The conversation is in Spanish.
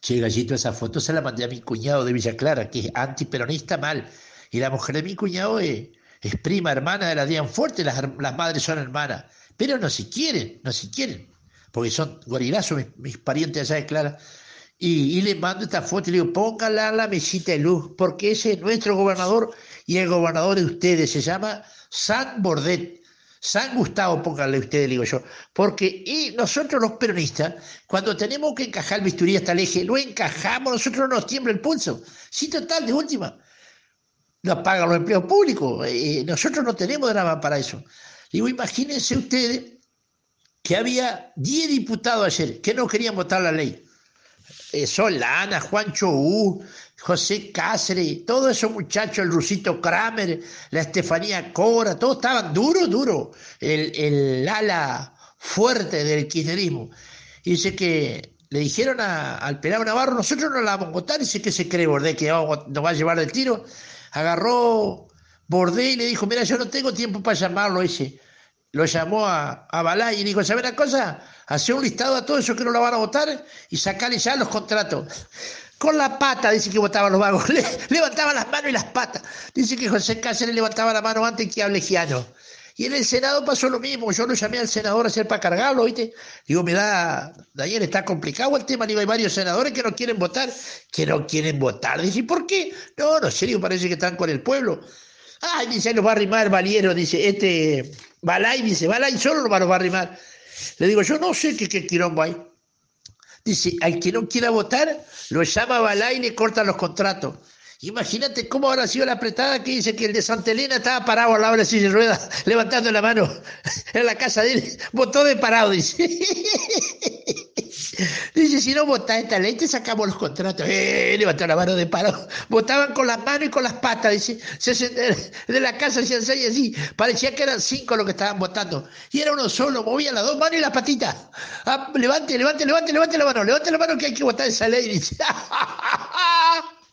Che, Gallito, esa foto se la mandé a mi cuñado de Villa Clara, que es antiperonista mal. Y la mujer de mi cuñado es prima hermana de la Dian Fuerte, las madres son hermanas. Pero no se quieren, no se quieren. Porque son gorilazos mis parientes allá de Clara. Y le mando esta foto y le digo, póngala en la mesita de luz, porque ese es nuestro gobernador y el gobernador de ustedes se llama San Bordet. San Gustavo, pónganle ustedes, digo yo. Porque y nosotros los peronistas, cuando tenemos que encajar el bisturí hasta el eje, lo encajamos, nosotros no nos tiembla el pulso. Sí, total, de última. Nos pagan los empleos públicos. Nosotros no tenemos drama para eso. Digo, imagínense ustedes que había 10 diputados ayer que no querían votar la ley. Solana, Juancho José Cáceres, todos esos muchachos, el Rusito Kramer, la Estefanía Cora, todos estaban duro, el ala fuerte del kirchnerismo. Y dice que le dijeron al pelado Navarro, nosotros no la vamos a votar, dice que se cree Bordé que nos va a llevar del tiro. Agarró Bordé y le dijo, mira, yo no tengo tiempo para llamarlo ese. Lo llamó a Balay y dijo, ¿sabes una cosa? Hace un listado a todos esos que no la van a votar y sacarle ya los contratos. Con la pata, dice que votaban los vagos. Levantaban las manos y las patas. Dice que José Cáceres levantaba la mano antes que Ablegiano. Y en el Senado pasó lo mismo. Yo lo llamé al senador ayer para cargarlo, ¿viste? Digo, Daniel, está complicado el tema. Digo, hay varios senadores que no quieren votar. Que no quieren votar. Dice, ¿por qué? No, serio, parece que están con el pueblo. Ay, dice, los va a arrimar Valiero, dice, Balay solo los va a arrimar. Le digo, yo no sé qué quilombo hay. Dice, al que no quiera votar, lo llama Balay y le cortan los contratos. Imagínate cómo habrá sido la apretada que dice que el de Santa Elena estaba parado al lado de la silla de ruedas, levantando la mano en la casa de él. Votó de parado, dice. Dice, si no votás esta ley, te sacamos los contratos. Levantó la mano de paro. Votaban con las manos y con las patas, dice. De la casa hacían seis así. Parecía que eran 5 los que estaban votando. Y era uno solo, movía las 2 manos y las patitas. Levante la mano que hay que votar esa ley, dice.